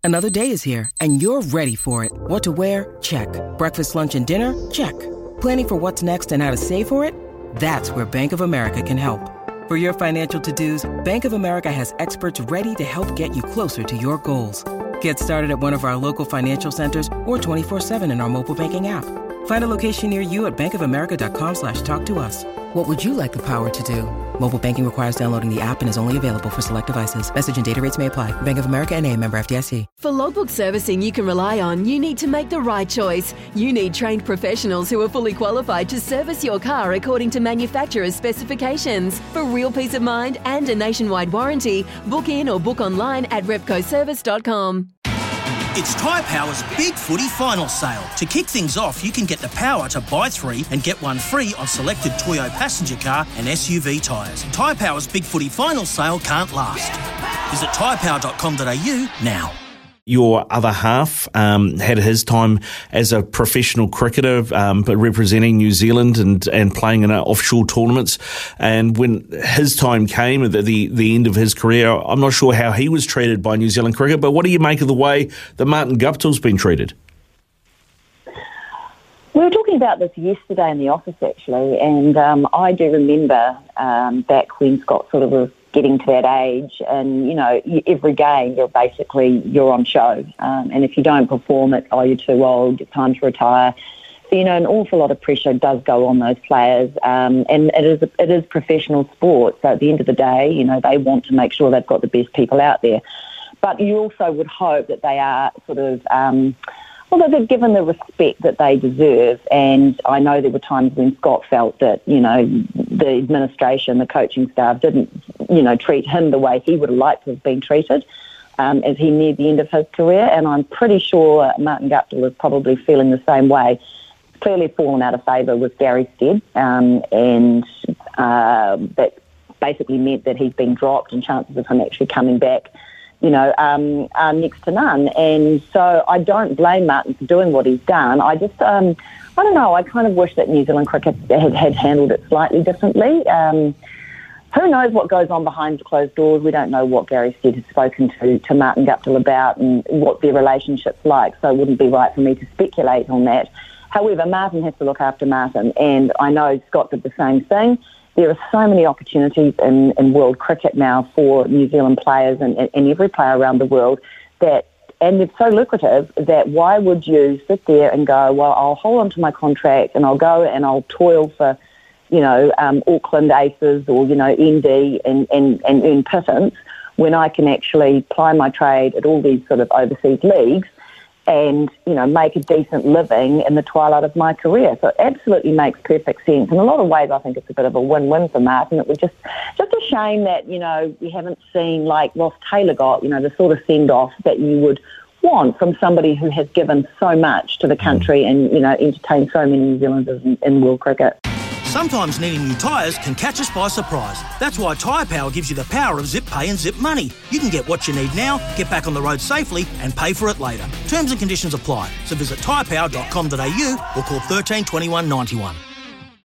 Another day is here, and you're ready for it. What to wear? Check. Breakfast, lunch, and dinner? Check. Planning for what's next and how to save for it? That's where Bank of America can help. For your financial to-dos, Bank of America has experts ready to help get you closer to your goals. Get started at one of our local financial centers or 24/7 in our mobile banking app. Find a location near you at bankofamerica.com/talktous. What would you like the power to do? Mobile banking requires downloading the app and is only available for select devices. Message and data rates may apply. Bank of America NA, member FDIC. For logbook servicing you can rely on, you need to make the right choice. You need trained professionals who are fully qualified to service your car according to manufacturer's specifications. For real peace of mind and a nationwide warranty, book in or book online at repcoservice.com. It's Tyre Power's Big Footy Final Sale. To kick things off, you can get the power to buy 3 and get 1 free on selected Toyo passenger car and SUV tyres. Tyre Power's Big Footy Final Sale can't last. Visit tyrepower.com.au now. Your other half had his time as a professional cricketer, but representing New Zealand and playing in offshore tournaments. And when his time came at the end of his career, I'm not sure how he was treated by New Zealand cricket, but what do you make of the way that Martin Guptill's been treated? We were talking about this yesterday in the office, actually, and I do remember back when Scott sort of was getting to that age, and, you know, every game you're on show, and if you don't perform it, you're too old, it's time to retire. So, you know, an awful lot of pressure does go on those players, and it is professional sport, so at the end of the day, you know, they want to make sure they've got the best people out there. But you also would hope that they are sort of although they're given the respect that they deserve, and I know there were times when Scott felt that, you know, the administration, the coaching staff didn't, you know, treat him the way he would have liked to have been treated as he neared the end of his career, and I'm pretty sure Martin Guptill is probably feeling the same way. He's clearly fallen out of favour with Gary Stead, and that basically meant that he's been dropped and chances of him actually coming back, you know, are next to none. And so I don't blame Martin for doing what he's done. I just, I don't know, I kind of wish that New Zealand cricket had handled it slightly differently. Who knows what goes on behind closed doors? We don't know what Gary Stead has spoken to Martin Guptill about and what their relationship's like, so it wouldn't be right for me to speculate on that. However, Martin has to look after Martin, and I know Scott did the same thing. There are so many opportunities in world cricket now for New Zealand players and every player around the world and it's so lucrative that why would you sit there and go, well, I'll hold on to my contract and I'll go and I'll toil for, you know, Auckland Aces or, you know, ND and earn pittance when I can actually ply my trade at all these sort of overseas leagues and, you know, make a decent living in the twilight of my career. So it absolutely makes perfect sense. In a lot of ways, I think it's a bit of a win-win for Martin. It was just a shame that, you know, we haven't seen, like Ross Taylor got, you know, the sort of send-off that you would want from somebody who has given so much to the country and, you know, entertained so many New Zealanders in world cricket. Sometimes needing new tyres can catch us by surprise. That's why Tyre Power gives you the power of Zip Pay and Zip Money. You can get what you need now, get back on the road safely and pay for it later. Terms and conditions apply. So visit tyrepower.com.au or call 13 21 91.